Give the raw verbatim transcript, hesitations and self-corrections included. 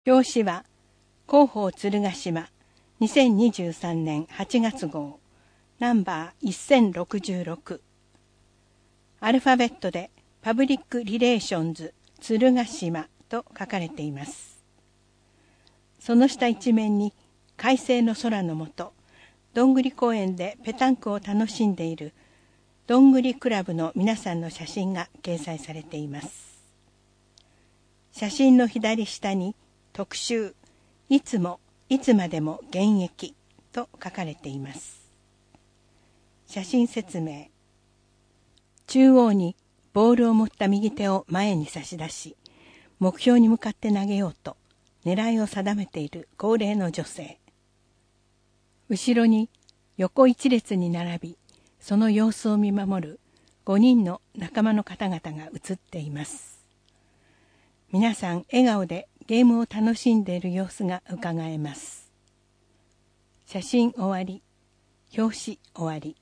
表紙は広報鶴ヶ島にせんにじゅうさんねんはちがつ号ナンバーせんろくじゅうろく、アルファベットでパブリックリレーションズ鶴ヶ島と書かれています。その下一面に快晴の空の下、どんぐり公園でペタンクを楽しんでいるどんぐりクラブの皆さんの写真が掲載されています。写真の左下に特集、いつもいつまでも現役と書かれています。写真説明。中央にボールを持った右手を前に差し出し、目標に向かって投げようと狙いを定めている高齢の女性。後ろに横一列に並び、その様子を見守るごにんの仲間の方々が写っています。皆さん笑顔でゲームを楽しんでいる様子がうかがえます。写真終わり、表紙終わり。